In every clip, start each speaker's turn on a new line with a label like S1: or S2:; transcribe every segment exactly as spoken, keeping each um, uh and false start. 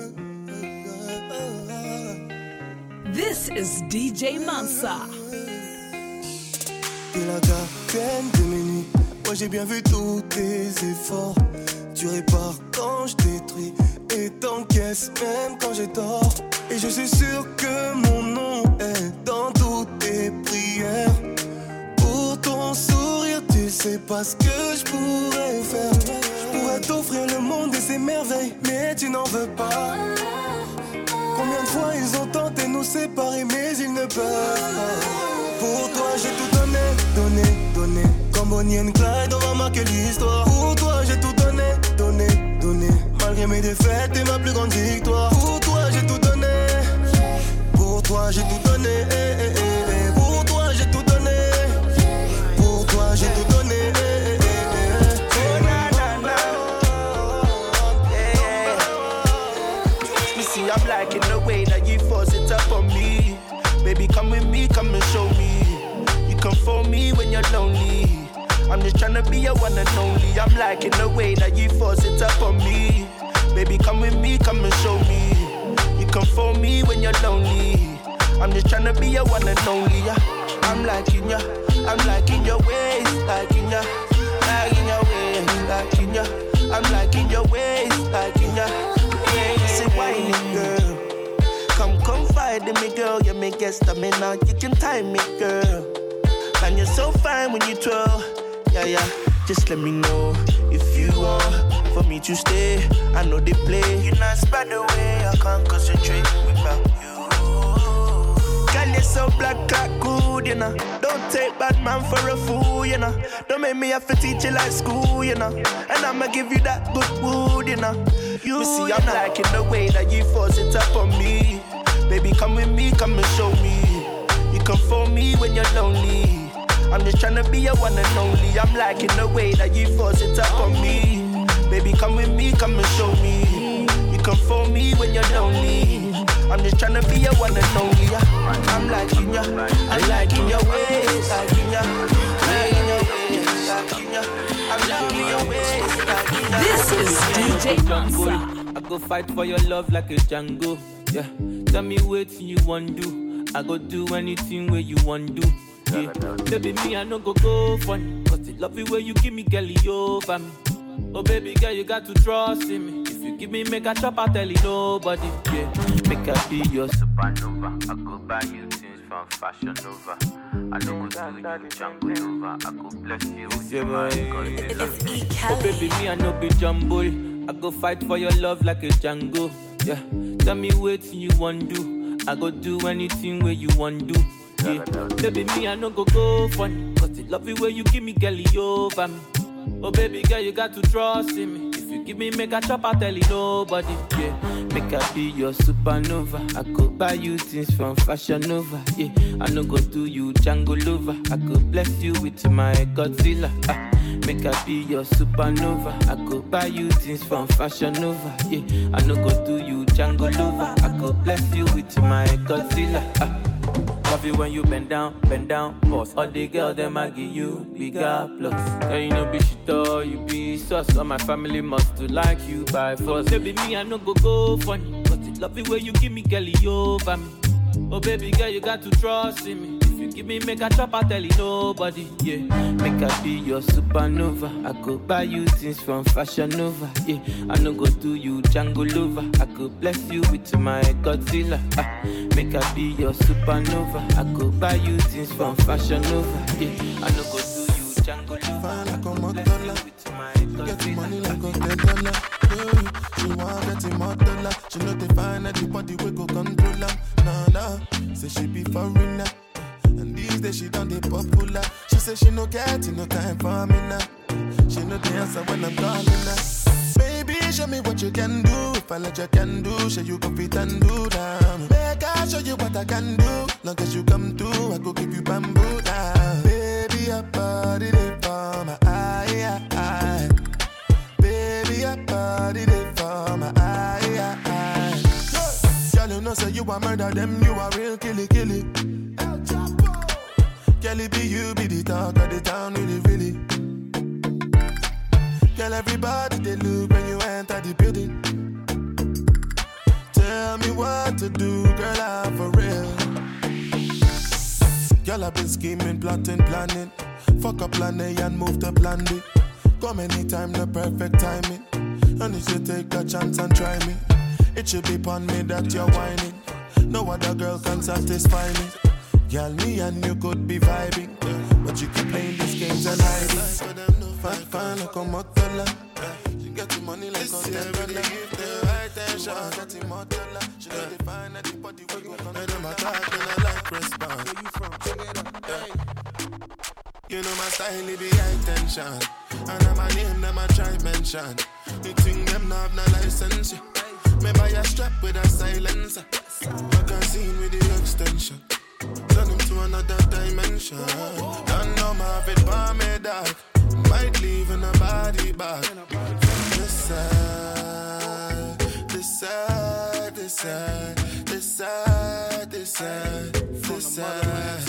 S1: This is D J Mansa.
S2: T'es la gardienne de mes nuits. Moi j'ai bien vu tous tes efforts. Tu répares quand je détruis et t'encaisses même quand j'ai tort. Et je suis sûr que mon nom est dans toutes tes prières. Pour ton sourire, tu sais pas ce que je pourrais faire. Je pourrais t'offrir le monde et ses merveilles, mais tu n'en veux pas. Combien de fois ils ont tenté de nous séparer, mais ils ne peuvent pas. Pour toi j'ai tout donné, donné, donné. Comme Bonnie and Clyde, on va marquer l'histoire. Pour toi j'ai tout donné, donné, donné. Malgré mes défaites et ma plus grande victoire. Pour toi j'ai tout donné. Pour toi j'ai tout donné. Eh, eh, eh, eh. Pour toi j'ai tout donné. Pour toi j'ai tout donné. Eh, eh, eh, eh. Oh, na, na, na.
S3: Yeah. You see I'm liking the way that you force it up on me. Baby come with me, come and show me. You come for me when you're lonely. I'm just tryna be your one and only. I'm liking the way that you force it up on me. Baby, come with me, come and show me. You come for me when you're lonely. I'm just tryna be your one and only. Yeah. I'm liking ya, I'm liking your ways, liking ya, liking your ways, liking ya. I'm liking your ways, liking ya. Yeah, say whining girl. Come confide in me, girl. You may get stamina, you can time me, girl. And you're so fine when you twirl. Yeah, yeah, just let me know if you want for me to stay. I know they play. You're not by the way, I can't concentrate without you. Girl, you're so black, like good, you know. Don't take bad man for a fool, you know. Don't make me have to teach you like school, you know. And I'ma give you that good wood, you know. You, you see, I'm liking the way that you force it up on me. Baby, come with me, come and show me. You come for me when you're lonely. I'm just tryna be your one and only. I'm liking the way that you force it up on me. Baby, come with me, come and show me. You come for me when you're lonely. I'm just tryna be your one and only. I'm liking ya, I'm liking your ways, liking ya, liking your ways, liking ya. I'm liking your ways, liking ya.
S1: This is D J Mansa.
S4: I go fight for your love like a Django. Yeah, tell me what you want do. I go do anything where you want do. Yeah. Baby, me, I no go go funny. Cause the love you where you give me, girlie, over me. Oh, baby girl, you got to trust in me. If you give me, make a chop, I tell you nobody. Yeah, make a be your supernova. I go buy you things from Fashion Nova. I don't go to you, Jungle Nova. I go bless you with your mind. Oh, baby, me, I no be jumbo. I go fight for your love like a Django. Yeah, tell me what you want do. I go do anything where you want do. Yeah. Baby, me, I no go go funny. Cause the love you where you give me, girlie, over me. Oh, baby girl, you got to trust in me. If you give me, make a chop, I tell you nobody. Yeah, make I be your supernova. I could buy you things from Fashion Nova. Yeah, I no go do you Django Lover. I could bless you with my Godzilla. Ah, make I be your supernova. I could buy you things from Fashion Nova. Yeah, I no go do you Django Lover. I could bless you with my Godzilla. Ah. Love you when you bend down, bend down, boss. All the girls, them I give you bigger plus. Girl, you know be shit or you be sus. All my family must to like you by force. Baby, me, I no go go funny. Cause the love you when you give me, girlie, over me. Oh, baby girl, you got to trust in me. If you give me, make a chop, I tell you nobody. Yeah, make I be your supernova. I could buy you things from Fashion Nova. Yeah, I no go do you Django Lover. I could bless you with my Godzilla. Ah, make I be your supernova. I could buy you things from Fashion Nova. Yeah, I no go do you Django Lover. I could bless you with my Godzilla.
S2: Get money like a dollar. She want get him more dollar. She know they find everybody we go control her. Nah, nah, say she be foreigner. And these days she done the popular. She say she no get no time for me now. She know the answer when I'm calling her. Baby, show me what you can do. If I let you can do, show you go fit and do down. Make I show you what I can do. Long as you come through, I go give you bamboo down. Baby, your body they for my eye, eye. Baby, your body they for my eye, eye. Girl, you know say you a murder them, you a real killy killy. Girl, it be you be the talk of the town, really really. Girl, everybody they look when you enter the building.
S5: Girl, I've been scheming, plotting, planning. Fuck up plan A and move to plan B. Come anytime, the perfect timing. And you should take a chance and try me. It should be upon me that you're whining. No other girl can satisfy me. Girl, me and you could be vibing, but you keep playing these games and hiding. Fine, fine, like a motola. You get the money like a motola. Give the right attention, got the motola. She let it find at the body where you come. I do my talk and I like response. Where you from? Check it up. Hey. You know my style, it be high tension. And I'm a name, them I try mention. You think them not have no license, yeah. Me buy a strap with a silencer. Magazine with the extension. Turn him to another dimension. Don't know my fit for me, dog. Might leave in a body bag. This side, this side, this side, this side, this side, this side.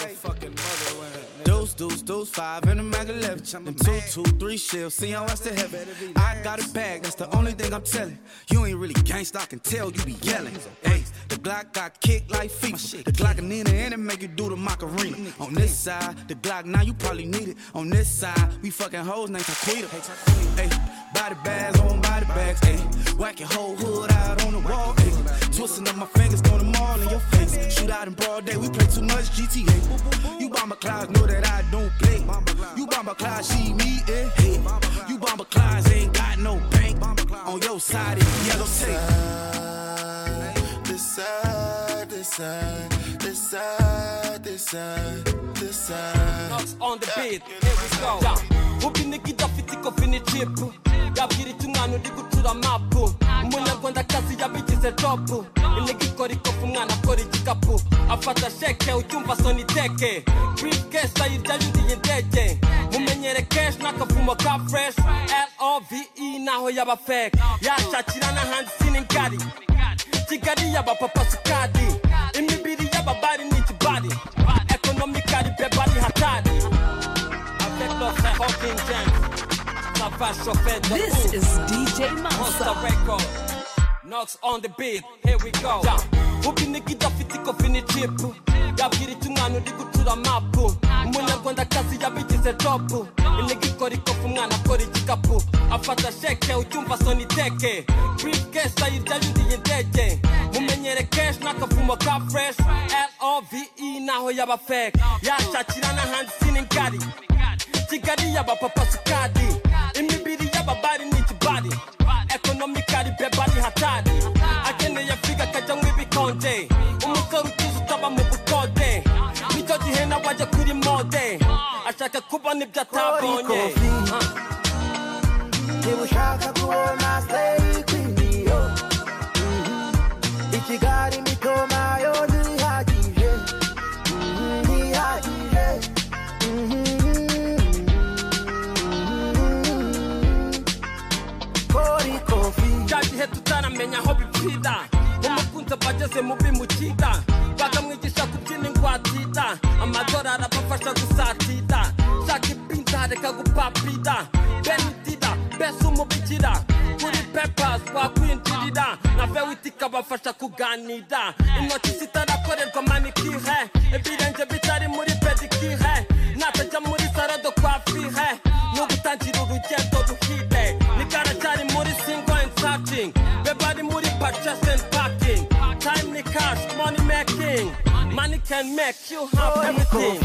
S6: Deuce, deuce, deuce, five in the mag eleven. Them two, two, three shells, see how I still have it. I got a bag, that's the only thing I'm telling. You ain't really gangsta, I can tell you be yelling. Hey, the Glock got kicked like FIFA. The Glock and Nina and it make you do the Macarena. On this side, the Glock now you probably need it. On this side, we fucking hoes named Taquita. Hey, body bags on body bags. Hey, whack your whole hood out on the wall. Hey, twisting up my fingers, throwing them all in your face. Shoot out in broad day, we play too much G T A. You bomber clouds, know that I don't play. You bomber clouds, see me, eh? Hey, you bomber clouds, ain't got no bank. On your side, it's yellow tape.
S5: This side, this side, this side, this side, this side.
S7: Knocks on the beat, here we go. Ubiniki dafiti kofini chipu. Yabiri tungano dikutura mapu. Muna gwanda kasi yabijize dropu. Inegi kori kofu ngana kori jikapu. Afata sheke ujumba soni teke. Briefcase sa yirjaju ndi yendeje. Mumenyere cash nakafumo ka fresh. L O V E naho yaba fake. Ya shachirana hand sinin gadi. Chigadi yaba papa sukadi. Imibiri yaba body nichi body. Economically be body hatadi.
S1: This is D J Mansa.
S7: Knocks on the beat, here we go. Ubiniki dafiti kofini chipu. Yabiri tungano dikutura mapu. Muna gwanda kasi yabijize dropu. Inegi kori kofu ngana kori jikapu. Afata sheke ujumba soni teke. Briefcase sa yirjaju ndi yendeje. Mumenyere cash nakafumo ka fresh. L O V E naho yaba fake. Ya shachirana hand sinin gadi. Chigadi yaba papa sukadi. Imibiri yaba body nichi body. Economically be body hatadi. Agene ya figa kajangwe bikonde. Umukoru tuzu taba mubukode. Mitoji hena waja kuri mode. Ashaka kuba nibja tabonye.
S8: Nimushaka kuona stay queen yo. Ichigari mitoma yo nihajije. Nihajije.
S7: Jaji hetu tana menya hobi pida. Umukunza bageze mubi mukida. Bakamwigisha kubyina ingwatida. Amadora arabafasha gusatida. Shaki pinta reka gupapida. Benitida, besu umubikira. Kuri peppers wakwinjirira. Na vewitika bafasha kuganida. Intoki zitarakorerwa manikire. Ibirenge bitari muri pedikire. Natajya muri sarado kwa fire. Nugutangira urugendo ruhire. Nigaragara muri single and searching. Bebari muri purchase and packing. Time ni cash, money making. Money can make you have everything.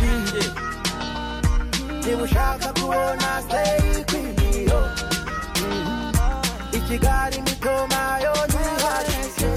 S8: Nimushaka kuona stay queen yo. Ichigari mitoma yo nihajije.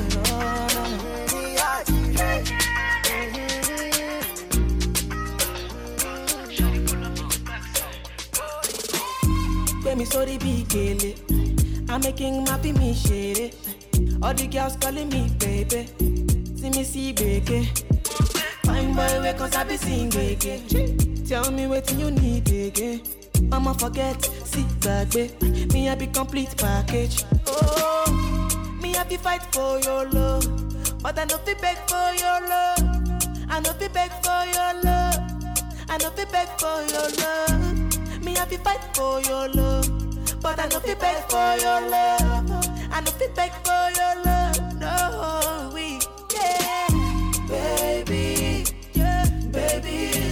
S9: Me sorry big gele. I'm making my me share. All the girls calling me baby. See me see baby. Fine boy wake cause I be sing again. Tell me what you need again. I'ma forget, see back babe. Me I be complete package. Oh, me I be fight for your love. But I no be beg for your love. I no be beg for your love. I no be beg for your love. Me I be fight for your love, but I no fi beg for your love. I no fi beg for your love, no we, yeah, baby, yeah, baby.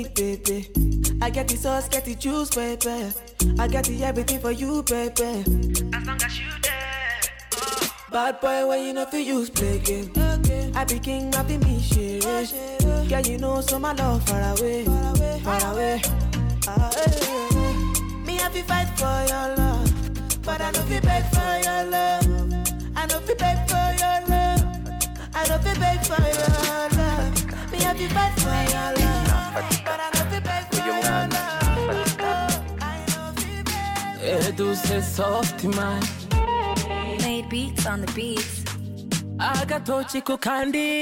S9: me, baby. I get the sauce, get the juice, baby. I got the everything for you, baby. As long as you there. Oh. Bad boy, when you know for use play game. Okay. I be king, I be me, shit. Girl, you know, so my love far away, far away, far away. Ah, hey, hey. Me have to fight for your love, but I know fi beg for your love. I know fi beg for your love. I know fi beg for your love. Me have to fight for your love, but I know fi beg for your love. I know fi beg.
S4: Edu say soft man.
S10: Made beats on the beats.
S4: Agatochi kukandi.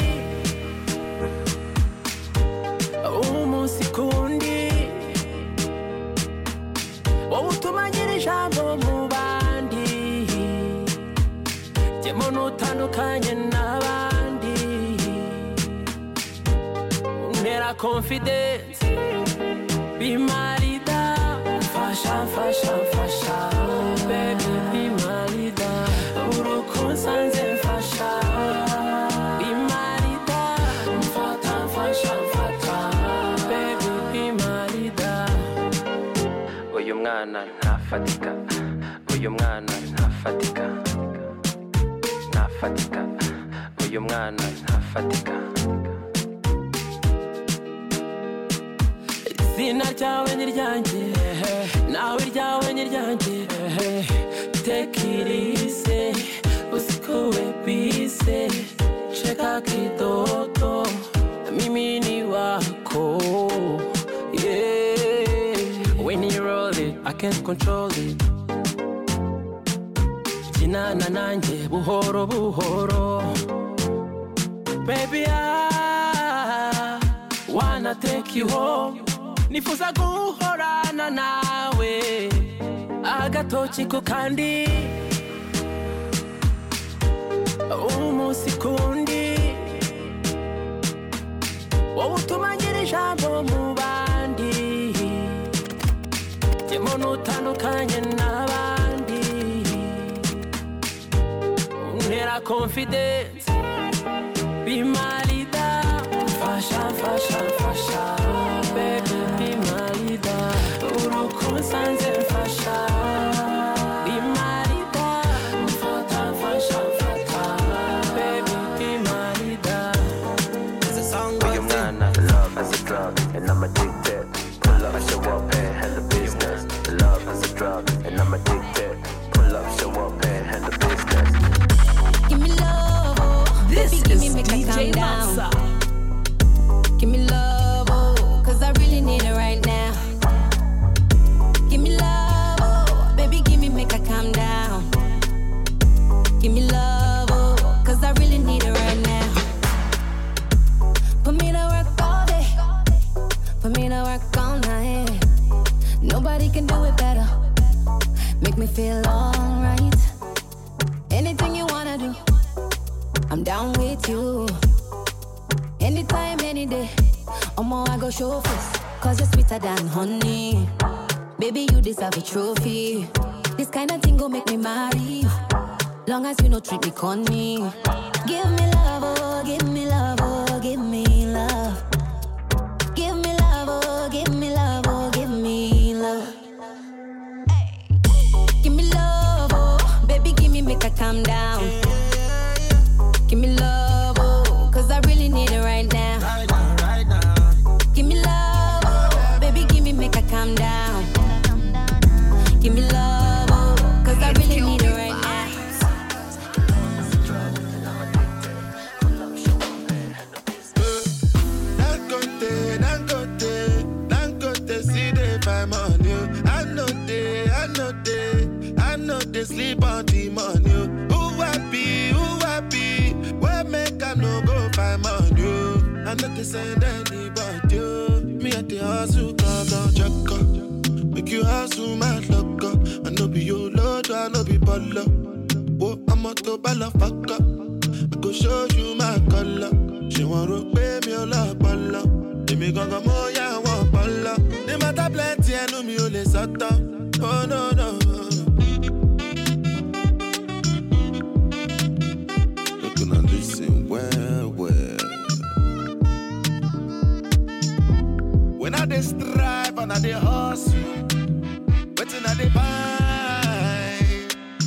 S4: Umunsi kundi. Wautumanyiri jambo mubandi. Jemono tanukanye n'abandi. Unera confidence. Be marida. Fasha, fasha, fasha. Baby, be marida. Uruku sanze fasha. Be marida. Fata, fasha, fata. Baby, be marida. Uyu mwana ntafatika. Uyu mwana ntafatika. Ntafatika. Uyu mwana ntafatika. Izina ryawe ni ryanjye, nawe ryawe ni ryanjye. Take it easy, usikuwe busy. Cheka kidogo, mimi ni wako. Yeah, when you roll it, I can't control it. Jinana nanje, buhoro buhoro. Baby, I wanna take you home. Nifuza guhorana nawe. Agatochi kukandi. Umunsi kundi. Wautumanyiri jambo mubandi. Jemono tanukanye n'abandi. Unera confidence. Be marida. Fasha, fasha, fasha. Baby, be marida. Uruku sanze fasha. Be marida. Fata, fasha, fata. Baby, be marida.
S8: There's a song
S11: Uyu mwana, love is a drug, and I'm addicted. Pull up, show up, and handle business. Love is a drug, and I'm addicted. Pull up, show up, and handle business.
S10: Give me love, oh.
S1: This
S10: Baby, give me
S1: is
S10: make
S1: D
S10: I
S1: J
S10: calm down.
S1: Massa.
S10: Give me love, oh, cause I really need it right now. Give me love, oh, baby, give me make I calm down. Give me love, oh, cause I really need it right now. Put me to work all day, put me to work all night. Nobody can do it better. Make me feel alright. Anything you wanna do, I'm down with you. Anytime, any day, Omo, I go show face. Cause you're sweeter than honey. Baby, you deserve a trophy. This kind of thing go make me marry. Long as you no treat me corny. Give me love, oh, give me love, oh, give me love. Give me love, oh, give me love, oh, give me love. Give me love, oh, baby, give me make I calm down. Give me love, oh, cause I really need it right now.
S6: Right now, right now.
S10: Give me love, oh, baby, give me make I calm down. Give me love, oh, cause I really need it right now.
S5: Dangote, Dangote, Dangote, see they find money. I know they, I know they, I know they sleep on the money. Who happy, who happy, where make I no go find money? I know they send anybody. Me at the hustle, come down, check up. Make you hustle, my luck up. I know be your lord, I know be baller. Oh, I'm a to baller, fuck up. I go show you my color. She want to pay me a lot, baller. Give me ganga mo ya want baller. They matter plenty, I know me only satan. Oh no no. Looking and listen well well. When I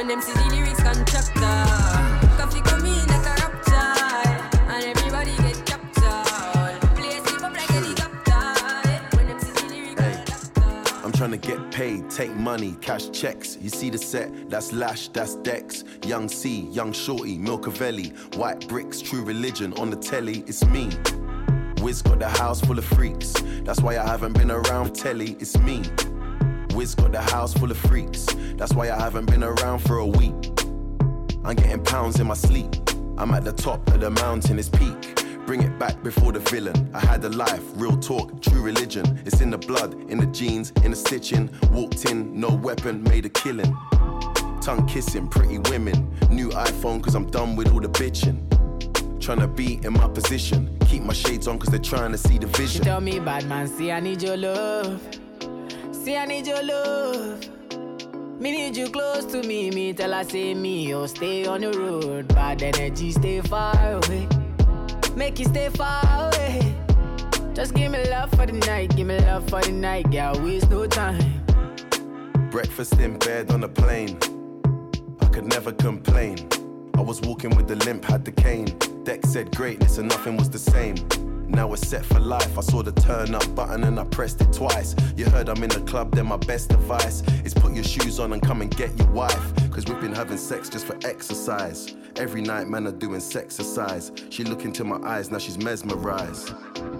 S10: When them see the lyrics contractor, coffee come in like a rapture, and everybody get captured. Play sleep up like helicopter. When them see the lyrics contractor.
S12: I'm trying to get paid, take money, cash checks. You see the set, that's Lash, that's Dex. Young C, Young Shorty, Milcavelli. White bricks, True Religion, on the telly, it's me. Wiz got the house full of freaks, that's why I haven't been around telly, it's me. Wiz got the house full of freaks, that's why I haven't been around for a week. I'm getting pounds in my sleep, I'm at the top of the mountain, it's peak. Bring it back before the villain. I had a life, real talk, true religion. It's in the blood, in the jeans, in the stitching. Walked in, no weapon, made a killing. Tongue kissing, pretty women. New iPhone cause I'm done with all the bitching. Tryna be in my position. Keep my shades on cause they're trying to see the vision.
S13: She tell me, bad man, see I need your love. See I need your love. Me need you close to me. Me tell her say me, oh stay on the road. Bad energy, stay far away. Make you stay far away. Just give me love for the night. Give me love for the night. Yeah, waste no time.
S12: Breakfast in bed on a plane. I could never complain. I was walking with the limp, had the cane. Deck said greatness and nothing was the same. Now we're set for life. I saw the turn up button and I pressed it twice. You heard I'm in the club, then my best advice is put your shoes on and come and get your wife. Cause we've been having sex just for exercise. Every night man are doing sexercise. She look into my eyes, now she's mesmerized.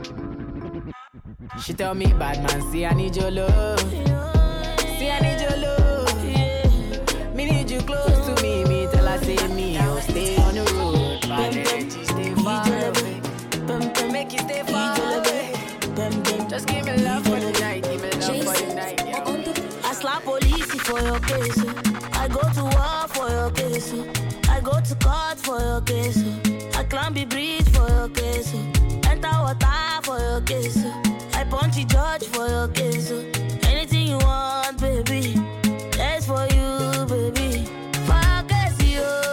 S13: She tell me, bad man, see I need your love. See I need your love. Me need you close to me. Me tell her say me, oh stay on the road. Bad energy, stay far away. Make you stay far away. Just give me love for the night. Give me love for the night. Yeah.
S14: I slap police for your case. I go to war for your case. I go to court for your case. I climb the bridge for your case. Enter water for your case. I punch the judge for your case. Anything you want, baby, that's for you, baby. For your case, yo.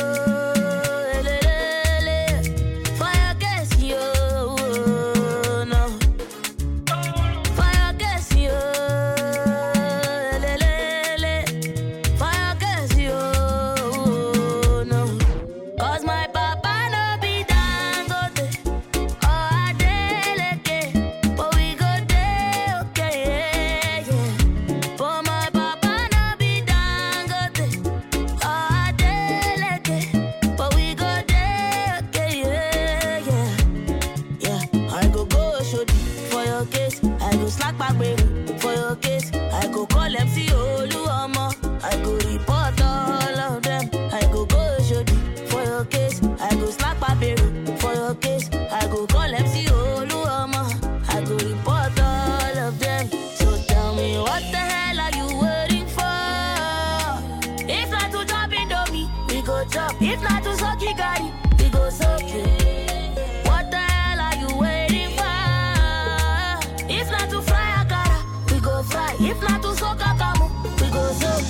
S14: For your case, yo. No. For your case, yo. For your case, yo. No. Cause my papa no be Dangote or Adeleke, but we go there, okay, yeah, yeah. But my papa no be Dangote or Adeleke, but we go there, okay, yeah, yeah, yeah. I go go show for your case, I go slack back baby for your case, I go call M C Oluomo, I go report all of them, I go go show for your case, I go slack back baby for your case, I go call M C Oluomo, I go report all of them. So tell me what the hell are you waiting for? If not to chop Indomie, we go chop. If not to suck Gary, we go suck it. What the hell are you waiting for? If not to fry Akara, we go fry. If not to soak Akamu, we go soak.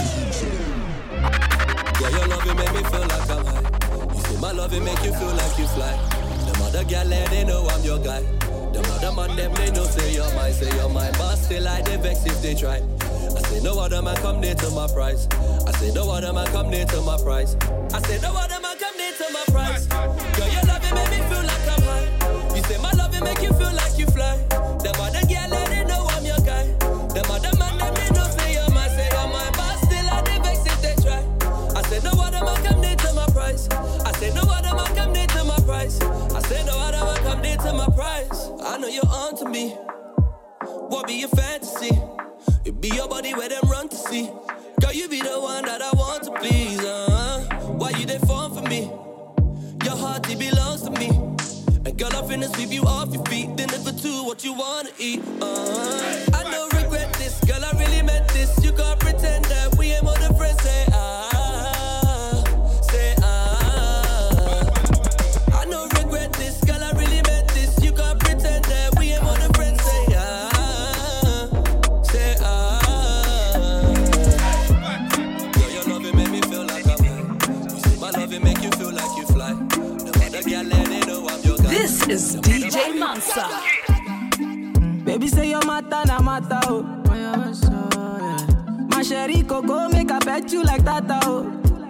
S15: Yeah, your love, it make me feel like I'm high. You say my love, it make you feel like you fly. Them other gal, they know I'm your guy. Them other man, them, they know say you're mine, say you're mine. But still, I they vex if they try. I say no other man come near to my price. I say no other man come near to my price. I say no other man come near to my price. Girl, your love, it make me feel like I'm high. You say my love, it make you feel like you fly. Them other gal, they know I'm your guy. Them other man, them, they know say you're mine, say you're mine. But still, I they vex if they try. I say no other man come near to my price. I say no other man come near to my price. I say no other man come near to my price. I know you're on to me. What be your fantasy? It be your body where them run to see. Girl, you be the one that I want to please. Uh-huh. Why you there for me? Your heart, it belongs to me. And girl, I'm finna sweep you off your feet. Then never do what you wanna eat. Uh-huh. I don't regret this. Girl, I really meant this. You can't pretend that we ain't more than friends. Say ah. Say ah. I don't regret this. Girl, I really meant this. You can't pretend that we ain't more than friends. Say ah. Say ah. Girl, your love, it make me feel like I'm high. You say my love, it make you feel like you fly. No other girl, they know I'm your guy.
S1: This is D J Mansa.
S13: Baby say your matter na matter oh. My sherry coco make I pet you like that oh.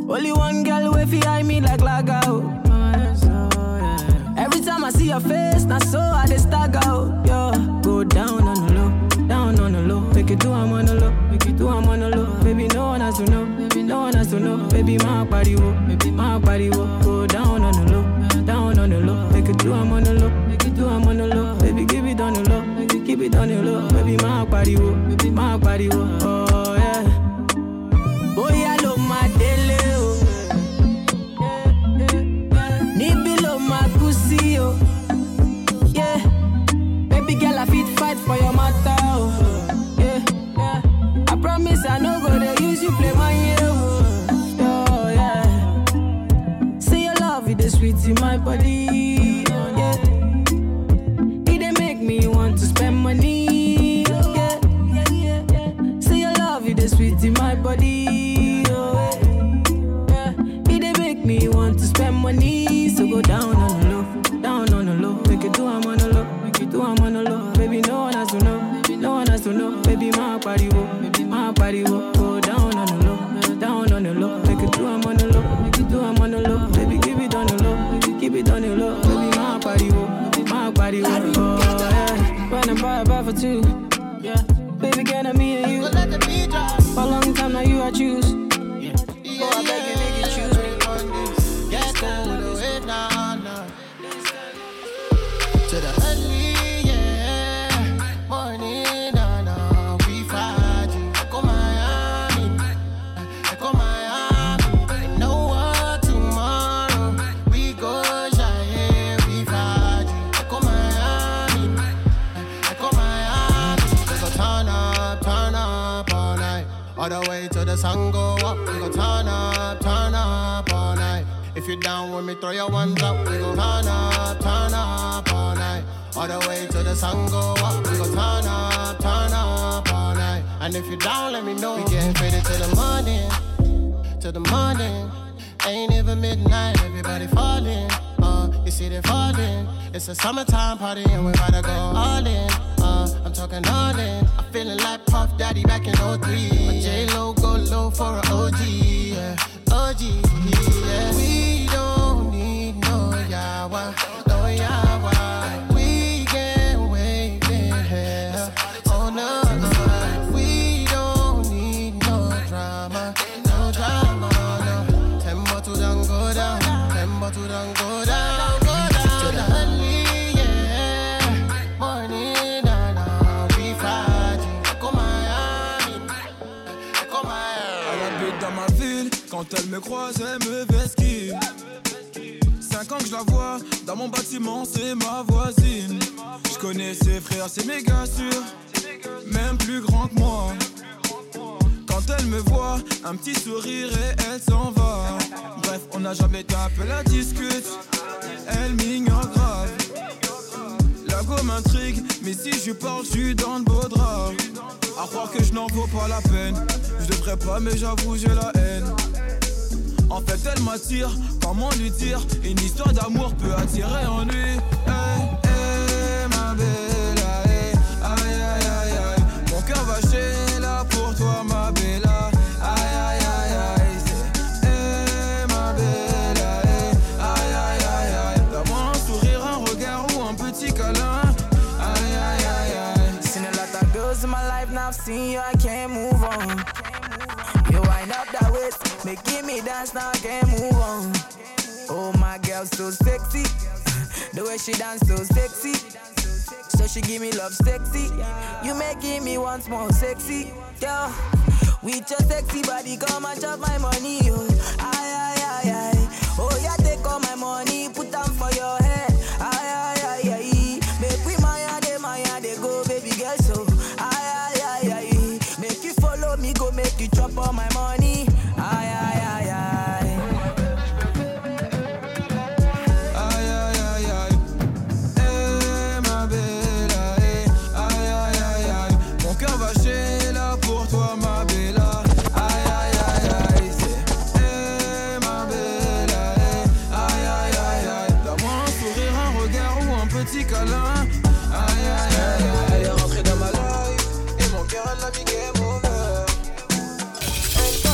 S13: Only one girl way fi eye me like laga, oh. Every time I see your face, now so I dey stagger, oh. Yo, go down on the low, down on the low. Make it do I'm on the low, make it do I'm on the low. Baby, no one has to know, baby, no one has to know. Baby, my body, wo, baby, my body, wo. Go down on the low, down on the low. Make it do I'm on the low, make it do I'm on the low. Baby, keep it on the low, make it keep it on the low. Baby, my body, wo, baby, my body, wo. Oh yeah. Boy, I love my daily, oh. Nibilo my pussy, oh. Yeah. Baby girl, I fit fight for your matter, oh. Yeah, yeah. I promise I no go to use you play my year, oh. Oh, yeah. Say your love, it is sweet in my body, oh, yeah. It dey make me want to spend money, yeah. Say your love, it is sweet in my body, oh, yeah. It dey make me want to spend money, so go down on the low, down on the low. Make it do I'm on the low, make it do I'm on the low. Baby, no one has to know, no one has to know. Baby, my body, wo, baby, my body, wo. Go down on the low, down on the low. Make it do I'm on the low, make it do I'm on the low. Baby, keep it on the low, keep it on the low. Baby, my body, wo, my body, wo. Oh, yeah. When I buy a buy for two, yeah. Baby, can I me and you? For a long time now you I choose. Yeah. Oh, I beg you, make you choose me.
S16: Get down with it now, now. To the early, yeah. Morning, now, now. We fight you. Echo Miami. Echo Miami. I know what tomorrow. We go shy, yeah. We fight you. Echo Miami. Echo Miami. Just a turn up, turn up all night. All the way to the sun go up. We go turn up, turn up all night. If you down with me, throw your ones up. We go turn up, turn up all night. All the way to the sun go up. We go turn up, turn up all night. And if you down, let me know. We getting faded to the morning, to the morning. Ain't even midnight, everybody falling. Uh, you see they falling. It's a summertime party and we about to go all in. Uh, I'm talking all in. I'm feeling like Puff Daddy back in oh three. A J-Lo go low for an O G, yeah. O G, yeah. We don't need no yawa, no yawa. We get waving hair. Oh no, we don't need no drama, no drama, no. Tempo to don't go down, tempo to don't go down, go down. To the early, yeah. Morning, nah, nah, we fighting. Echo Miami, Echo Miami.
S17: Elle habite dans ma ville. Quand elle me croise, elle me vesquille. Cinq ans que je la vois, dans mon bâtiment, c'est ma voisine. Je connais ses frères, c'est méga sûr, même plus grand que moi. Quand elle me voit, un petit sourire et elle s'en va. Bref, on n'a jamais tapé la discute, elle m'ignore grave. La go m'intrigue, mais si je lui parle, je suis dans le beau drap. À croire que je n'en vaux pas la peine. Je devrais pas, mais j'avoue, j'ai la haine. En fait, elle m'attire, comment lui dire? Une histoire d'amour peut attirer en lui. Hey, hey, ma belle, hey, aïe, aïe, aïe, aïe. Mon cœur va chez là pour toi, ma belle, aïe, aïe, aïe, aïe. Hey, ma belle, hey, aïe, aïe, aïe, aïe. Donne-moi un sourire, un regard ou un petit câlin. Aïe, aïe, aïe, aïe.
S13: Seen a lot of girls in my life, now I've seen you, I can't move on. You wind up that waist, making me dance, now I can't move on. Oh, my girl, so sexy. The way she dance, so sexy. So she give me love sexy. You making me once more sexy. Girl, with your sexy body, come and chop my money. Oh, aye, aye, aye, aye. Oh, yeah, take all my money, put them for your head. Aye, aye, aye, aye. Make we maya, de maya, de go, baby girl, so. Aye, aye, aye, aye. Make you follow me, go make you chop all my money. Aye, aye, aye, aye.
S17: Aïe, aïe, aïe, aïe. Eh, ma belle, aïe, aïe, aïe, aïe, aïe. Mon cœur va chez là pour toi, ma belle. Aïe, aïe, aïe, aïe. C'est eh, ma belle, aïe, aïe, aïe, aïe, aïe. Donne-moi un sourire, un regard ou un petit câlin. Aïe, aïe, aïe, aïe. Elle est rentrée dans ma life et mon cœur, elle l'a mis game over. Elle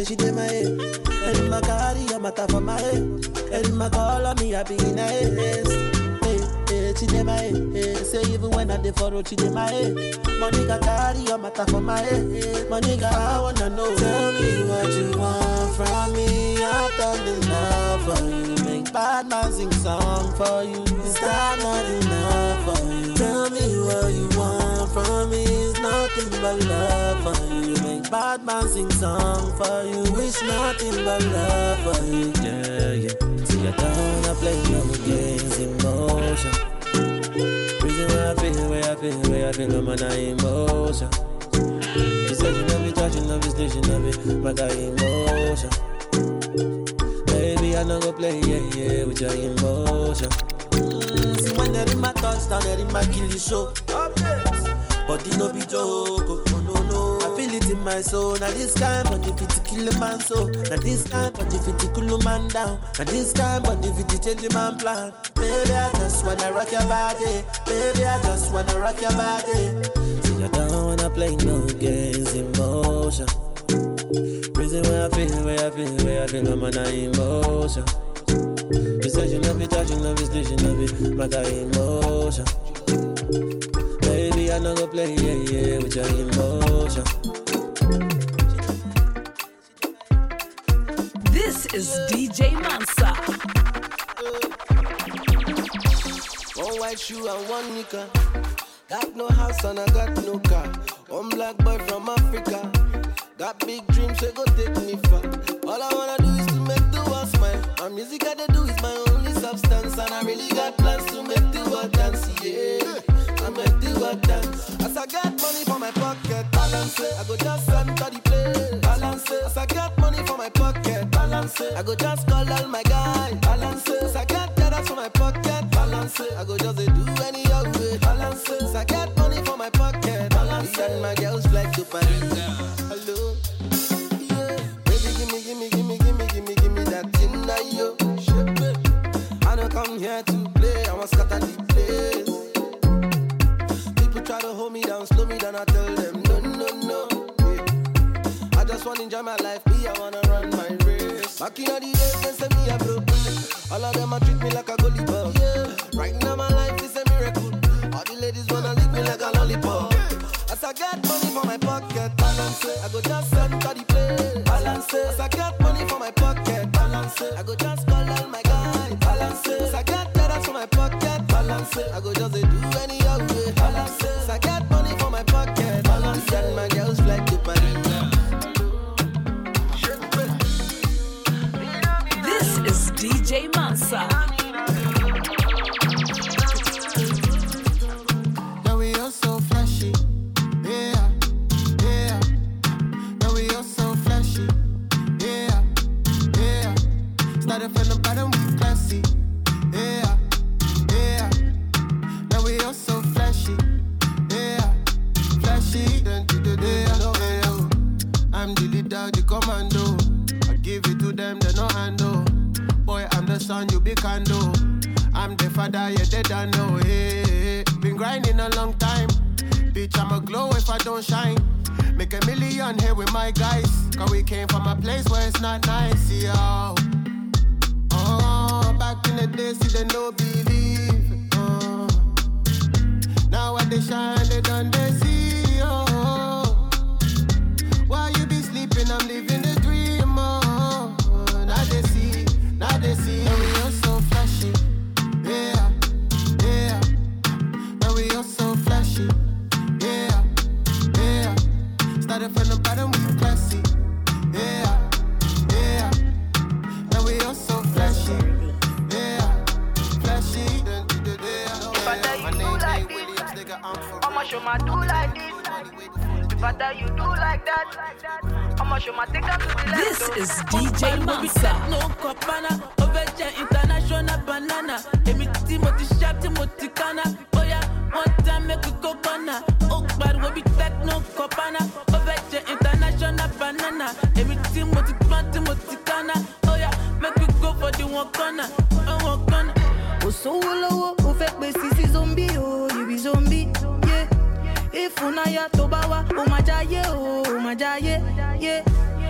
S18: yeah, she did my head. And in my car, you matter for my head. And in my call on me, I be in her head. Hey, hey, she did my head. Hey, say even when I did for road, she did my head. Money got carry, you matter for my head. Money got, I wanna know. Tell me what you want from me. I've done enough for you. Make bad man sing song for you. Is that not enough for you? Tell me what you want from me. It's nothing but love for you. Make bad man sing song for you. It's nothing but love for you. Yeah, yeah. See, I don't wanna play no games, emotion. Reason why I feel, where I feel, where I feel, I'm on emotion. She said she love me, touch, she love me, still she love me, but I emotion. Baby, I know go play, yeah, yeah, with your emotion. Mm, see, when they're in my touchdown, they're in my kill you show. But it no be joke, oh no, no. I feel it in my soul. Now this kind, but if it's kill a man so. Now this kind, but if it's cool a man down. Now this kind, but if it's change a man plan. Baby, I just wanna rock your body. Baby, I just wanna rock your body. See, I don't wanna play no games, emotion. Reason where I feel, where I feel, where I feel, I'm on emotion. You said you love me, touch, you love me, still you love me, but I emotion. Baby, I know go play, yeah, yeah, with your emotion.
S1: This is D J Mansa.
S3: One white shoe and one nigga. Got no house and I got no car. One black boy from Africa. Got big dreams, so go take me far. All I wanna do is to make the world smile. My music I do is my only substance. And I really got plans to make the world dance, yeah. I make the world dance. As I get money for my pocket, balance it. I go just enter the place, balance it. As I get money for my pocket, balance it. I go just call all my guys, balance it. As I get dollars for my pocket, balance it. I go just do any other way, balance it. As I get money for my pocket, balance it. And my girls fly to Paris. Hello, yeah. Baby, give me, give me, give me, give me, give me, give me that thing that you shape it. I don't come here to play, I want to scatter the place. Try to hold me down, slow me down, I tell them no, no, no, yeah. I just wanna enjoy my life, me, I wanna run my race. Back in the days, they say me a broke. All of them a treat me like a goalie ball, yeah. Right now my life is a miracle. All the ladies wanna lick me like a lollipop. As I get money for my pocket, balance it. I go just enter the place, balance it. As I get money for my pocket, balance it. I go just call all my guys, balance it. As I get dollars for my pocket, balance it. I go just do any other way, balance it. I got money for my pocket, balance it. And my girls fly to Paris.
S1: This is D J Mansa.
S16: Now we all so flashy, yeah, yeah. Now we all so flashy, yeah, yeah. Started from the bottom, we classy, yeah, yeah. Now we all so flashy. I'm the leader, the commando. I give it to them, they no handle. Boy, I'm the son, you be candle. I'm the father, yeah, they don't know. Hey, hey, been grinding a long time. Bitch, I'm a glow if I don't shine. Make a million here with my guys. Cause we came from a place where it's not nice, yo. Oh, back in the day, see they no believe. Oh. Now when they shine, they done they see, oh. While you be sleeping, I'm living the dream, oh. Now they see, now they see. Now we all so flashy, yeah, yeah. Now we all so flashy, yeah, yeah. Started from the bottom, we classy, yeah, yeah. Now we all so flashy, yeah, flashy.
S3: If I tell you do like this, I'ma show my do like this. If I tell you do like that, I'ma show my take up to the left.
S1: This is D J Mansa.
S13: No copana, Oveja international banana. Emi Timothy Sharp, Timothy Kana. Oh yeah, one time make a coconut. Oh, but we be that no copana, Oveja international banana. Emi Timothy Pan, Timothy Kana. Oh yeah, make we go for the one corner, one corner.
S19: Oh so low, oh fake me sissy zombie, oh you be zombie, yeah. If unaya tobawa, oh my jaye, oh my jaye, yeah. Team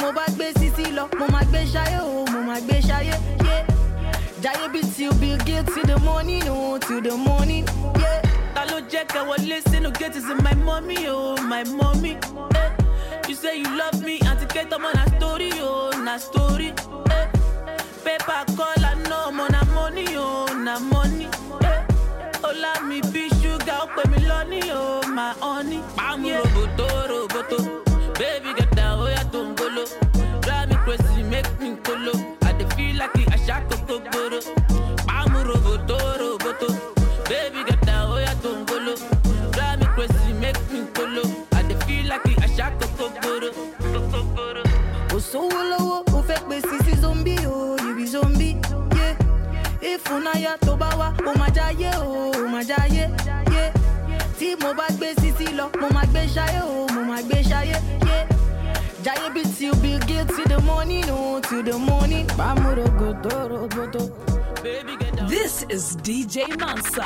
S19: mo bá gbé Sisi lọ, mo máa gbé ṣayé o, mo máa gbé ṣayé, yeah. Jayé bí till Bill Gates till the morning, oh, till the morning, yeah.
S4: Ta ló jẹ́ kẹ́ wọlé sínú gate is my mommy, oh, my mommy, eh. You say you love me, Auntie Kate, I'm on a story, oh, na story, eh. Paper call, I know I'm on a money, oh, na money, eh. Ola mi be sugar, pay me lonely, oh, my honey, yeah. Roboto, roboto, baby get down, oh, ya tongolo. Drive me crazy, make me colo. I dey feel like I shot kokoro. I'm a roboto, roboto, baby get down, oh, ya tongolo. Drive me crazy, make me colo. I dey feel like I shot kokoro.
S19: Oh, so low, oh, fake me Sisi zombie, oh, you be zombie, yeah. If unaya tobawa, oh my jaye, oh my jaye, yeah. Ti mo bá gbé Sisi lọ, mo máa gbé ṣayé, oh, mo máa gbé ṣayé, yeah. Jaye be till Bill Gates till the morning, oh, till the morning. Bamuro goto, roboto.
S4: Baby get down.
S1: This is D J Mansa.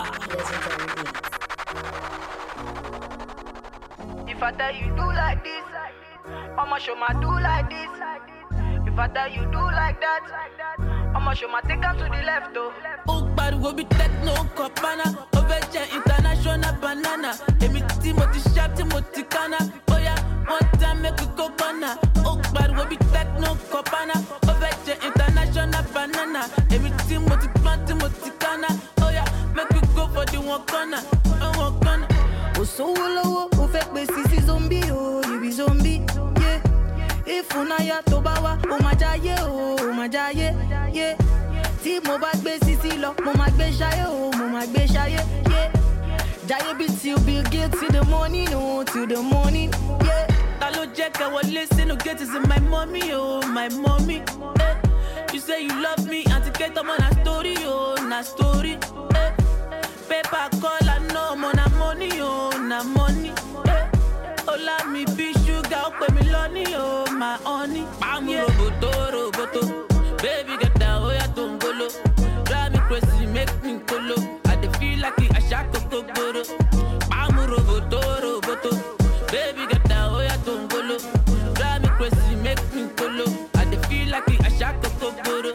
S19: If I tell you do like this, I'ma show my do like this. If I tell you do like that, I'ma show my take them to the left, oh.
S4: Oh, but we be techno copana, overture international banana. Emi Timothy sharp, Timothy Kana. Oh yeah, one time make we go corner. Oh, but we be techno copana, overture international banana. Emi Timothy Pan, Timothy Kana. Oh yeah, make we go for the one corner, one corner.
S19: Oh, so low, oh, fake me Sisi zombie, oh, you be zombie, yeah. If unaya tobawa, oh my jaye, oh my jaye, yeah. Ti mo bá gbé Sisi lọ, mo máa gbé ṣayé, oh, mo máa gbé ṣayé, yeah. Jaye bí till Bill Gates till the morning, oh, till the morning, yeah.
S4: Ta ló jẹ́ kẹ́ wọlé sínú gate is my mommy, oh, my mommy, eh. You say you love me, Auntie Kate, I'm on a story, oh, na story, eh. Paper call, I know I'm on a money, oh, na money, eh. Ola mi be sugar, pay me lonely, oh, my honey, yeah. Roboto, roboto, baby get down, oh, ya tongolo. Drive me crazy, make me colo. I dey feel like I shot kokoro. I'm a roboto, roboto, baby get down, oh, ya tongolo. Drive me crazy, make me colo. I dey feel like I shot kokoro.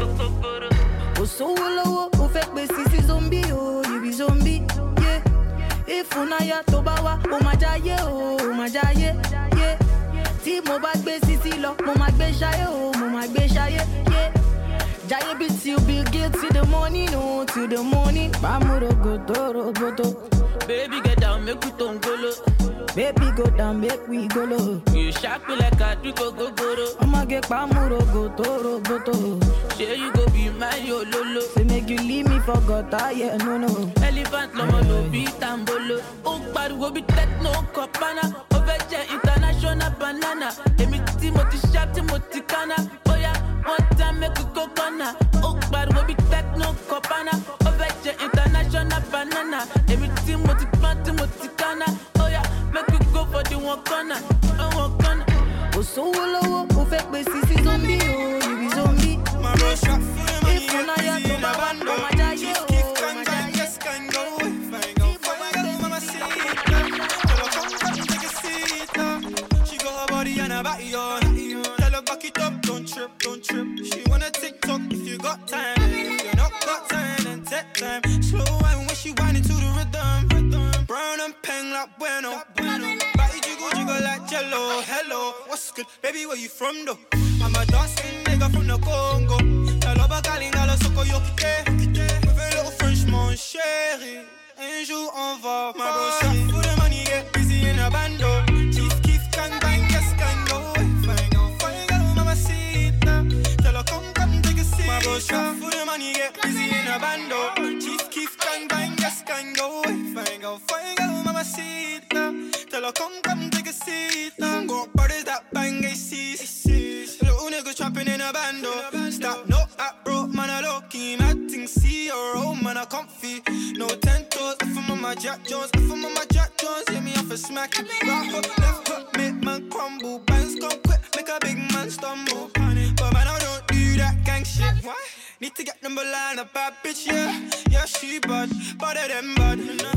S19: Oh, so low, oh, fake me Sisi zombie, oh, you be zombie, yeah. If unaya tobawa, oh my jaye, oh my jaye, yeah. Ti mo bá gbé Sisi lọ, mo máa gbé ṣayé, oh, mo máa gbé ṣayé, yeah. Jaye bí till Bill Gates till the morning, oh, till the morning. Bamuro goto, roboto.
S4: Baby get down, make we tongolo.
S19: Baby go down, make we go low.
S4: You shock me like a drink go go go.
S19: I'ma get bamuro goto, roboto.
S4: Say you go be my yo lolo.
S19: Say make you leave me for gutter, yeah, no, no.
S4: Elephant lomo no be tambolo. Oh, but we be techno copana. Overture international banana. Emi Timothy sharp, Timothy Kana. Oh yeah, one time make we go corner. Oh, but we be techno copana. Overture international banana. Emi Timothy Pan, Timothy Kana. Oh yeah, make we go for the one corner, one corner.
S19: Oh, so low, oh, fake me Sisi zombie, oh, you be zombie.
S2: My rush up for the money,
S19: if una ya
S2: in a band,
S19: oh, my jaye, oh,
S2: keep can can yes can go. Fine go, fine go, mama see it. Tell her come come take a seat. She got her body and her body on. Tell her back it up, don't trip, don't trip. She wanna TikTok if you got time. If you not got time, then take time. Slow wine when she whining to the rhythm. Brown and peng like bueno. Body jiggle jiggle like jello. Hello, what's good, baby? Where you from though? I'm a dark skin nigga from the Congo. Tell her about Kalinga, le soko yo kite. With a little French, mon chéri. Un jour on va, my bro. Shot for the money, get busy in a bando. Chief Keef can bang, yes can go. Fine go, fine go, mamacita. Tell her come come take a seat. My bro, shot for the money, get busy in a bando. Chief Keef can bang, yes can go. Fine go, fine go, mamacita. Tell her come come take a seat. Got brothers that bang A Cs. Little niggas trapping in a bando. Stop, no, I broke, man, I low key. Mad thing, see your own, man, I comfy. No ten toes, if I'm on my Jack Jones. If I'm on my Jack Jones, hit me off a smack. Right hook, left hook, make man crumble. Bangs come quick, make a big man stumble. But man, I don't do that gang shit. Why? Need to get number line, a bad bitch, yeah. Yeah, she bad, better than bad.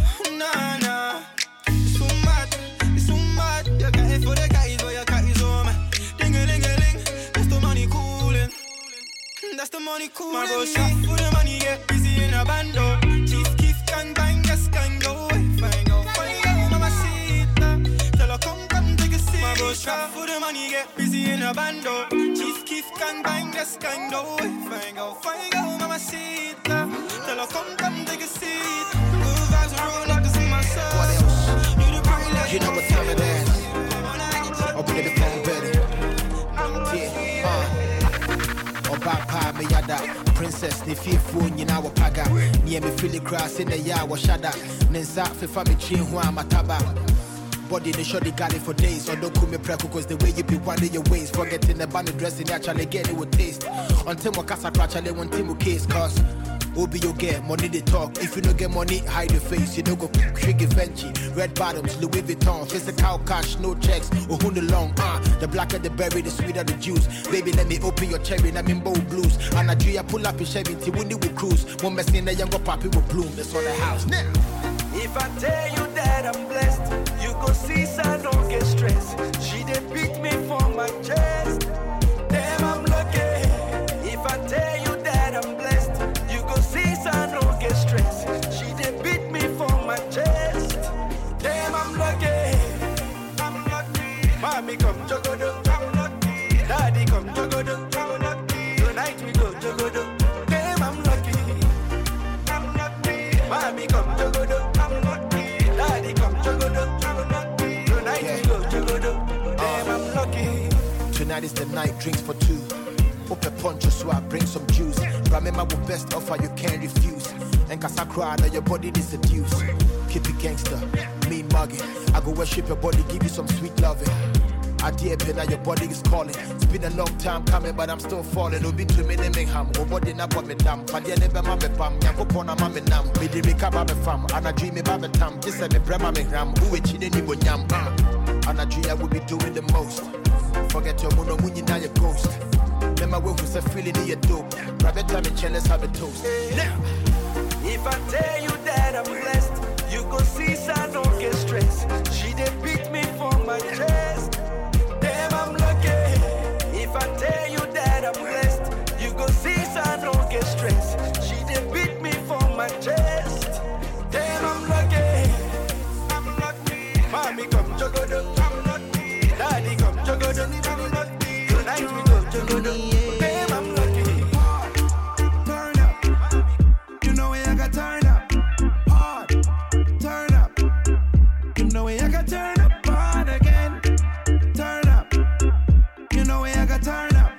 S2: Nah, nah. It's so mad, it's so mad. You got it for the guys, but you got his own man. Ding-a-ling-a-ling. That's the money cool. My bro shop for the money, get busy in a bando. Chief Keef can bang, just can go. Fine go, fine go, mama see it. Tell her come, come take a seat. My bro shop for the money, get busy in a bando. Chief Keef can bang, just can go. Fine go, fine go, mama see it. Tell her come, come take a seat. Good vibes roll up to see my soul.
S7: What else? You, the you know what time it is. Open the phone, baby. Yeah, uh. Oba pa me yada. Princess ni fifu nyina wo paga. Niye me feel it cross in the ya wo shada. Nensa fefa me chin ho amataba. Body they sure they got it for days. Or don't call me preco cause the way you be winding your ways. Forgetting the band dressing actually get it with taste. Until my casa actually one team case cause Obi you get money they talk. If you don't get money, hide your face. You don't go trigger Fenty. Red bottoms, Louis Vuitton. Physical cash, no checks. Or who the long ah. Uh, the blacker the berry, the sweeter the juice. Baby, let me open your cherry. I'm in bold blues. And I dream pull up in Chevy. Windy will cruise. One mess in the younger poppy will bloom. That's on the house now.
S3: If I tell you that I'm blessed, you go see so I don't get stressed. She did beat me for my chest. Damn, I'm lucky. If I tell you that I'm blessed, so I don't get stressed. She did beat me for my chest. Damn, I'm lucky. I'm lucky. Mommy come jogodo. I'm lucky. Daddy come jogodo. I'm lucky. Tonight we go jogodo. Damn, I'm lucky. I'm lucky. Mommy come jogodo. I'm lucky. Daddy come jogodo. I'm lucky. Tonight yeah. we go jogodo. Damn, uh, I'm lucky.
S7: Tonight is the night, drinks for two. Up a punch so I bring some juice. Remember what best offer you can't refuse. And cause I cry now your body is seduced. Keep it gangster, me mugging. I go worship your body, give you some sweet loving. I dear pen now your body is calling. It's been a long time coming but I'm still falling. Obi to me name ham. O body na put me down. Padia never mame pam. Yanko pona mame nam. Me di recover me fam. And I dream me babe tam. This is me brema me gram. Uwe chine ni bo nyam. And I dream I will be doing the most. Forget your mono muni now your ghost. Remember when we said feeling in your dope. Private time and chill, let's have a toast.
S3: Now, if I tell you that I'm blessed, you go see so I don't get stressed. She did beat me for my chest. Damn, I'm lucky. If I tell you that I'm blessed, you go see so I don't get stressed. She did beat me for my chest. Damn, I'm lucky. I'm lucky. Mommy come jogodo. I'm lucky. Daddy come jogodo. I'm lucky. Tonight we go jogodo. Damn, I'm lucky.
S2: Turn up. You know I got turn up. Hard. Turn up. You know I got turn up hard again. Turn up. You know I got turn up.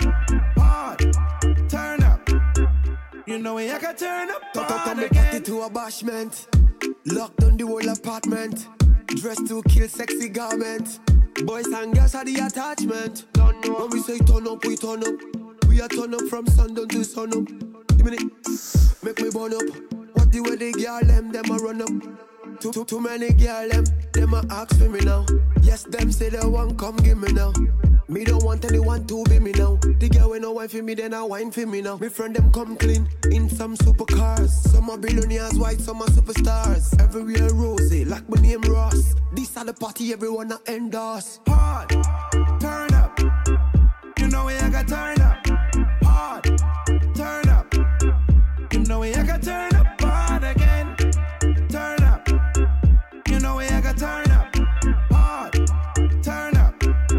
S2: Hard. Turn up. You know I got turn up hard again.
S20: Party to a bashment. Lock down the whole apartment. Dress to kill sexy garment. Boys and girls are the attachment. When we say turn up, we turn up. We are turn up from sundown to sun up. Give me it, make me burn up. What the way they girl them, them a run up. Too, too, too many girl them, them a ask for me now. Yes, them say they want come give me now. Me don't want anyone to be me now. The girl when no wine for me, then I wine for me now. Me friend them come clean in some supercars. Some are billionaires, white, some are superstars. Everywhere rose, like my name Ross. This are the party everyone a endorse.
S2: Hard, turn up. You know I got turn up. Hard, turn up. You know I got turn up hard again. Turn up. You know I got turn up. Hard, turn up.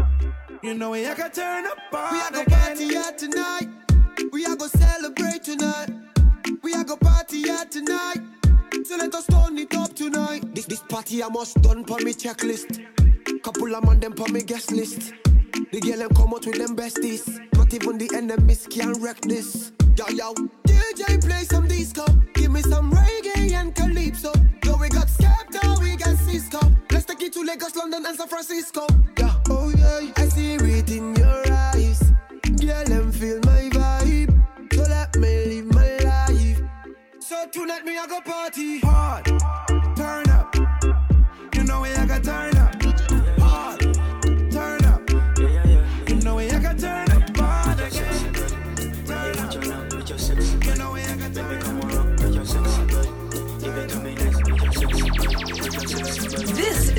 S2: You know I got turn up hard
S20: We are go
S2: again.
S20: party here tonight. We are go celebrate tonight. We are go party here tonight. So let us turn it up tonight. This this party I must done for me checklist. Couple of man them for me guest list. The girl them come out with them besties. Not even the enemies can wreck this. Yo yo, D J play some disco. Give me some reggae and calypso. Yo we got Skepta, we got Cisco. Let's take it to Lagos, London and San Francisco. Yeah, oh yeah, I see it in your eyes. Girl them feel my vibe. So let me live my life. So tonight me I go party
S2: hard. Turn up. You know I got turn up. Hard. Turn up. You know I got turn up hard again. Turn up. You know I got turn up.
S1: This is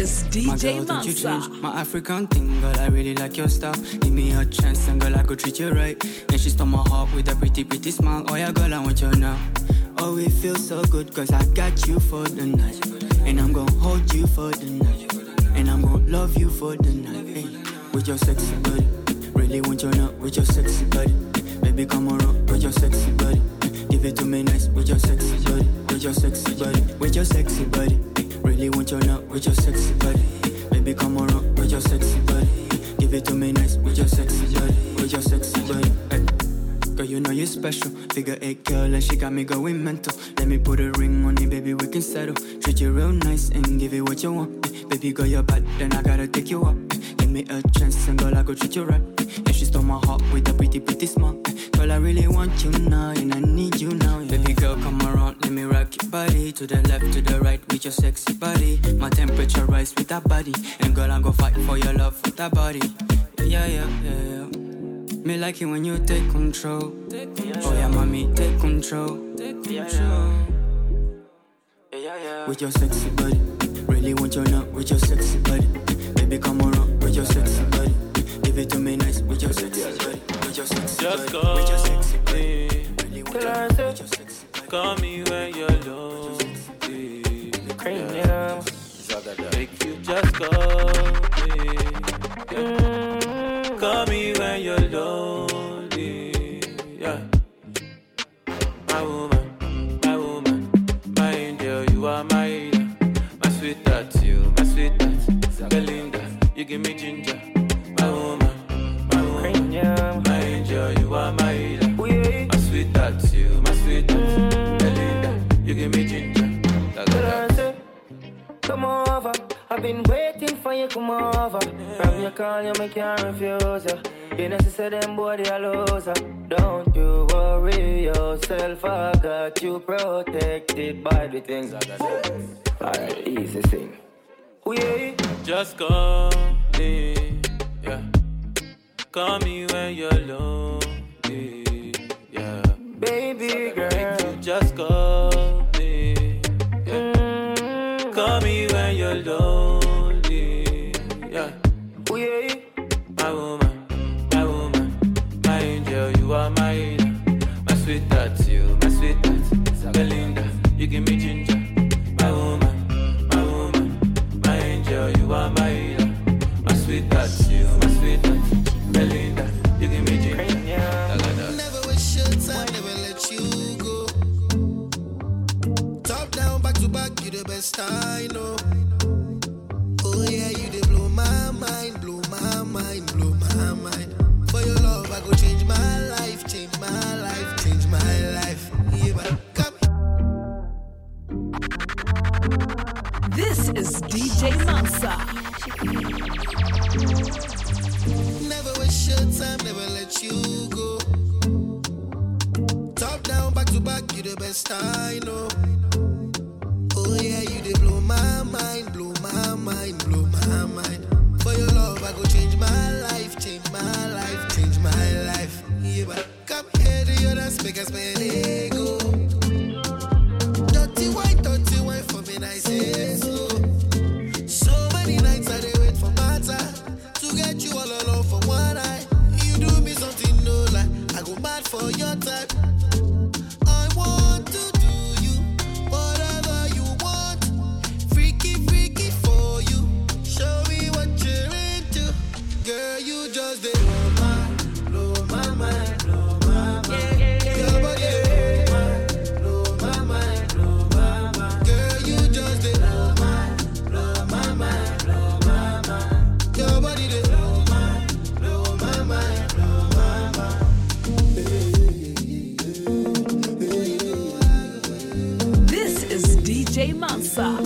S1: is D J
S8: My girl, don't you
S1: Mansa.
S8: change my African thing, girl, I really like your style. Give me a chance and girl, I could treat you right. Then she stole my heart with a pretty, pretty smile. Oh yeah, girl, I want you now. Oh, it feels so good, cause I got you for the night. And I'm gonna hold you for the night. And I'm gonna love you for the night. Hey, with your sexy body. Really want you now with your sexy body. Baby, come around with your sexy body. Give it to me nice with your sexy body. With your sexy body. With your sexy body. Really want you now with your sexy body. Baby, come around with your sexy body. Give it to me nice with your sexy body. With your sexy body. Hey. Girl, you know you're special. Figure eight girl and she got me going mental. Let me put a ring on it, baby, we can settle. Treat you real nice and give you what you want. Hey, baby, girl, you're bad, then I gotta take you up. Hey, give me a chance and girl, I go treat you right. Hey, and she stole my heart with a pretty, pretty smile. Hey, girl, I really want you now and I need you now. Yeah. Baby girl, come around, let me rock your body. To the left, to the right with your sexy body. My temperature rise with that body. And girl, I go fight for your love with that body. Yeah, yeah, yeah, yeah. Me like it when you take control. Take control. Oh yeah, mommy, take control. Take control. Yeah, yeah, yeah. With your sexy body. Really want you now with your sexy body. Baby, come around with your sexy body. Give it to me nice with your sexy body. With your sexy
S4: Just
S8: body. With your sexy body.
S4: Really want you now with your sexy body. Call me when you're lonely. Yeah. Make you just call me. Yeah. Call me when you're lonely, yeah. My woman, my woman, my angel, you are my healer. My sweetheart, you, my sweetheart, Belinda, you give me ginger. My woman, my woman, my angel, you are my healer. My sweetheart, you, my sweetheart, Belinda, you give me ginger.
S9: Come over, I've been waiting for you, come over. From your call, you make you refuse ya. You know, she said them boy, they are loser. Don't you worry yourself, I got you protected by the things I got. Alright, easy thing. We
S4: just call me, yeah. Call me when you're lonely, yeah.
S9: Baby girl,
S4: make you just call me, yeah. Call me when you're lonely, yeah.
S9: We
S4: my woman, my woman, my angel, you are my healer. My sweetheart, you, my sweetheart, Belinda, you give me ginger. My woman, my woman, my angel, you are my healer. My sweetheart, you, my sweetheart, Belinda, you give me ginger.
S20: Never waste your time, never let you go. Top down, back to back, you the best I know. Oh yeah, you did blow my mind, blow my mind, blow my mind. For your love, I go change my life, change my life, change my life. Yeah, but come.
S1: This is D J Mansa.
S20: Never waste your time, never let you go. Top down, back to back, you the best I know. Oh yeah, you did blow my mind, blow my mind, blow my mind. For your love, I go change my life, change my life, change my life. Yeah, but come here to your dance, make us spend ego. Dirty wine, dirty wine for me, I say so. So many nights I dey wait for my time to get you all alone for one night. You do me something no lie, I go mad for your type. I want to do you whatever you want, freaky, freaky for you. Show me what you're into, girl. You just did blow my, blow my mind, blow my mind. Your body, blow my mind, blow my mind. Girl, you just did blow my, blow my mind, blow my mind. Your body, did blow my, blow my mind, blow my mind.
S1: This is D J Mansa.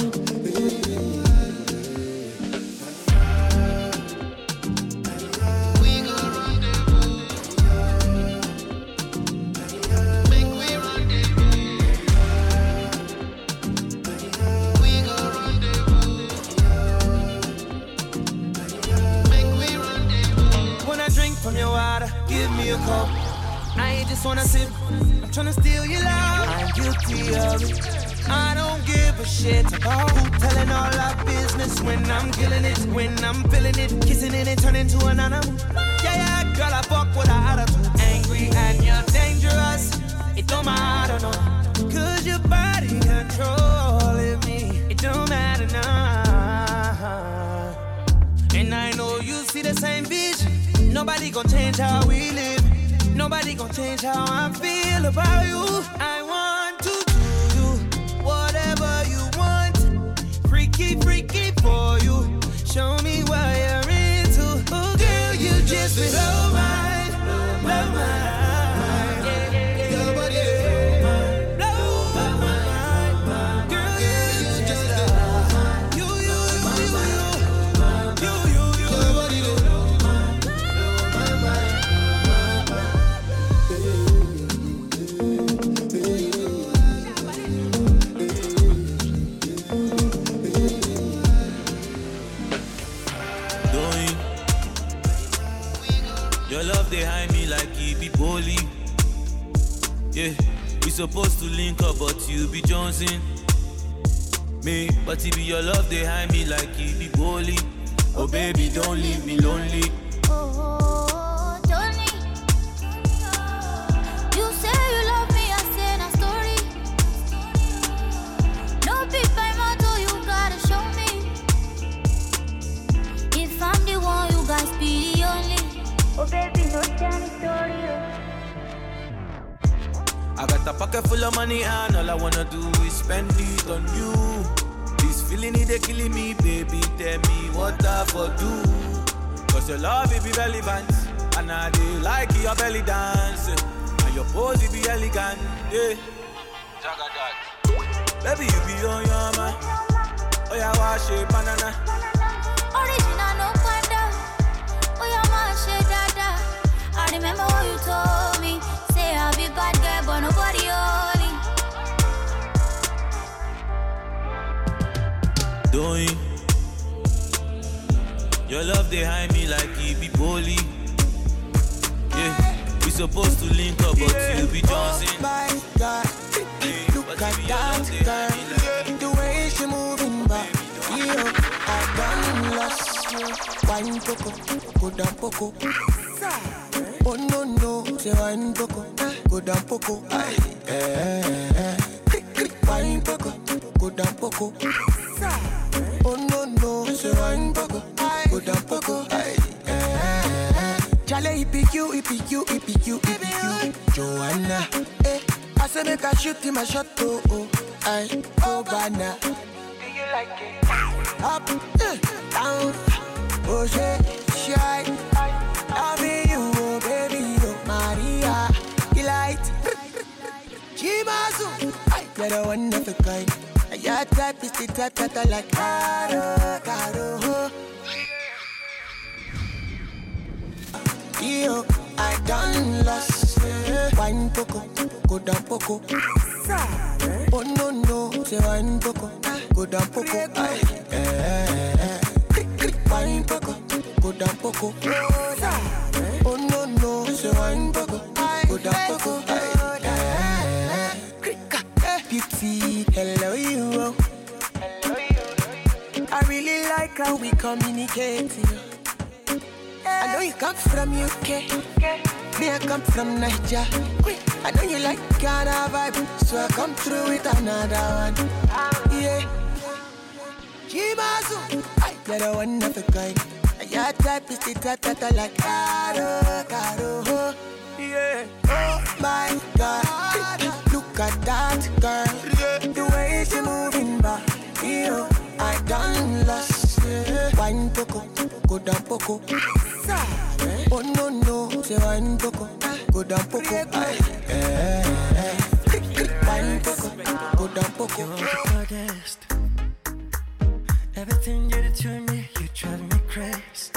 S2: From your water, give me a cup. I ain't just wanna sip, I'm tryna steal your love. I'm guilty of it.
S3: I don't give a shit about who telling all our business when I'm killing it, when I'm feeling it, kissing it and turning to an animal. Yeah, yeah, girl, I fuck with her attitude. Angry and you're dangerous. It don't matter, no. Cause your body controlling me. It don't matter now. And I know you see the same vision. Nobody gon' change how we live. Nobody gon' change how I feel about you. I want to do you whatever you want. Freaky, freaky for you. Show me what you're into. Oh, girl, you just blow my, blow my. Behind me like he be bully. Yeah, we supposed to link up, but you be Jonesing. Me, but he be your love behind me like he be bully. Oh baby, don't leave me lonely.
S6: Oh, don't leave. You say you love me, I say na story. No big by motto, you gotta show me. If I'm the one, you guys be the only. Oh baby, no tell story.
S4: I got a pocket full of money and all I wanna do is spend it on you. This feeling it they killing me, baby. Tell me what I for do. Cause your love it be relevant. And I do like your belly dance. And your pose it be elegant. Yeah. Jaga that. Baby you be on your man. Oh yeah, wash it, banana.
S6: Original no panda. Oh yeah, wash it, dada. I remember what you told me. Say I'll be bad girl, but nobody only.
S4: Doing your love behind me like he be bully. Yeah, we supposed to link up, but yeah. You be Johnson.
S20: Oh my God, yeah. Look at that girl, like the way she moving back. Yeah, I done lost. Wine poco, go down poco. Oh no no, say wine poco, go down poco. Aye, eh, eh. Wine poco, go down poco. Oh no no, say wine poco, go down poco. Aye, eh, eh. Chale, he pick you, he pick you, he pick you, he pick you. Joanna, eh. I say make a shoot him a shot, oh oh. Aye, oh banana. Do you like it? Up, eh, down, oh shit, shy. Love you, oh baby, oh Maria, delight. Chimazu, you're the one of a kind. Your type is the type that I like. Caro, caro. Yo, I done lost. Wine poco, go down poco. Oh no no, say wine poco, go down poco. Aye, eh, eh. Wine poco, go down poco. Oh no no, say wine poco, go down poco. Aye, eh, eh. Beauty, hello you. I really like how we communicate. I know you come from U K, me I come from Nigeria. I know you like Ghana vibe, so I come through with another one. Yeah, Jimazu, you're the one of a kind. Your type is the type that I like. Caro, caro, yeah. Oh my God, look at that girl, the way she moving back. Yeah, I done lost. Wine poco, go down poco. Oh no no, say wine poco, go down poco. Aye, eh, eh. Wine poco, go down poco.
S11: You're the baddest. Everything you do to me, you drive me crazy.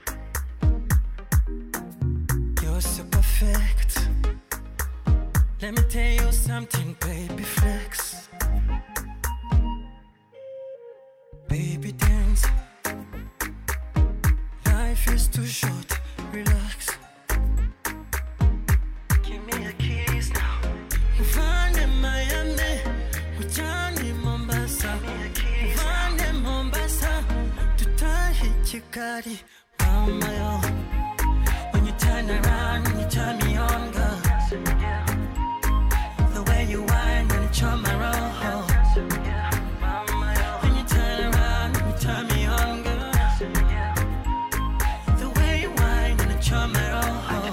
S11: You're so perfect. Let me tell you something, baby flex. Baby dance. Life is too short, relax. Give me a kiss now. We find in Miami, we turn you got it on my own. When you turn around, you turn me on, girl. The way you whine and charm my roll. When you turn around, you turn me on, girl. The way you whine and charm my roll.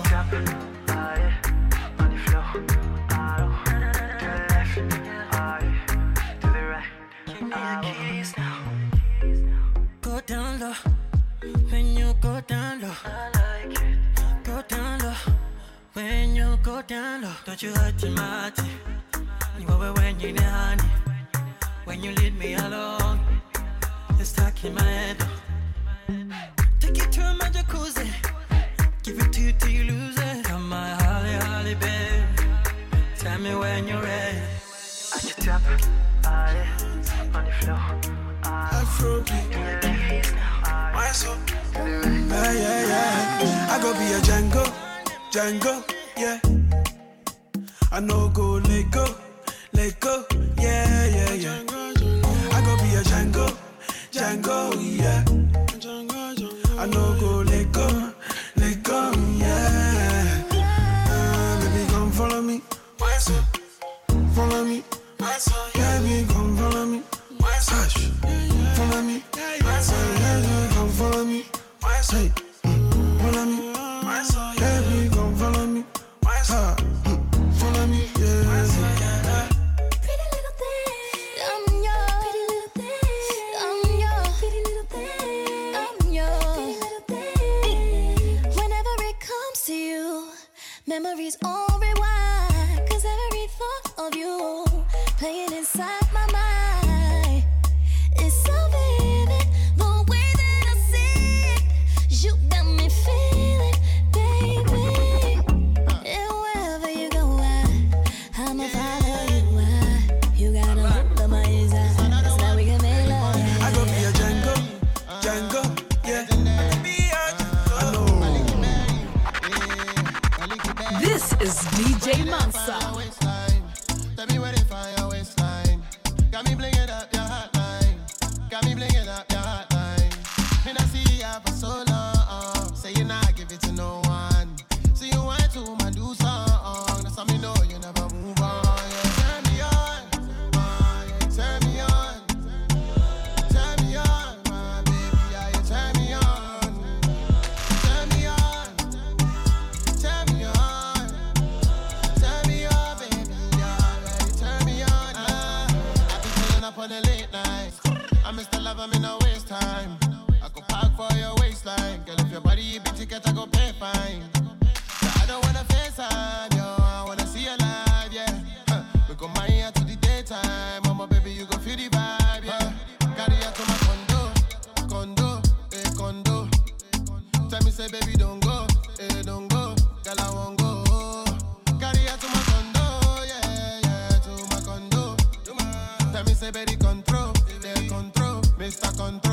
S11: Go down low, when you go down low. I like it. Go down low, when you go down low. Don't you hurt your mouth. You over when you need honey. When you leave me alone, it's stuck in my head. Take it to my jacuzzi, give it to you till you lose it. Come my holly, holly, babe. Tell me when you're ready. I should tap, I on the floor.
S2: Afrobeat, my soul. Yeah, yeah, yeah. I go be a Django, Django, yeah. I know go let go, let go, yeah, yeah, yeah. I go be a Django, Django, yeah. I know go let go, let go, yeah. Uh, baby, come follow me, my soul. Follow me, my soul. Baby, come follow me. Hush, follow me, my soul, yeah, come follow me, my soul, follow me, my soul, baby, come follow me, my soul, follow me, yeah, my soul, yeah.
S6: Pretty little thing, I'm yours. Pretty little thing, I'm yours. Pretty little thing, I'm yours. Pretty little thing. Whenever it comes to you, memories all rewind. 'Cause every thought of you playing inside my mind. It's so vivid, the way that I see it. You got me feeling, baby. And wherever you go, I, I'ma follow you. I, you got a hold of my eyes. That's how we can make love.
S2: I go be a Django, Django, yeah. I know.
S1: This is D J Mansa.
S16: Tell me where they find your waistline. Got me blinging up your hotline. Got me blinging up your hotline. Been I see ya for so long. Say you not give it to no one. See you want to my do song. That's how me know you never move on. Yeah, turn me on, uh, yeah, turn me on, turn me on, my baby. Yeah, you turn me on, turn me on, turn me on, turn me on, baby. Yeah, you turn me on. Uh, I be chilling up on the late night. I miss the love, I'm in a waste time. I go park for your waistline. Girl, if your body you big ticket, I go pay fine. So I don't wanna FaceTime, yo. I wanna see you live, yeah. Huh. We go my ear to the daytime. Mama, baby, you go feel the vibe, yeah. Carry her to my condo, condo, eh, condo. Tell me, say, baby, don't go, eh, don't go. Girl, I won't go. Carry her to my condo, yeah, yeah, to my condo. Tell me, say, baby, control, yeah, control, Mister Control.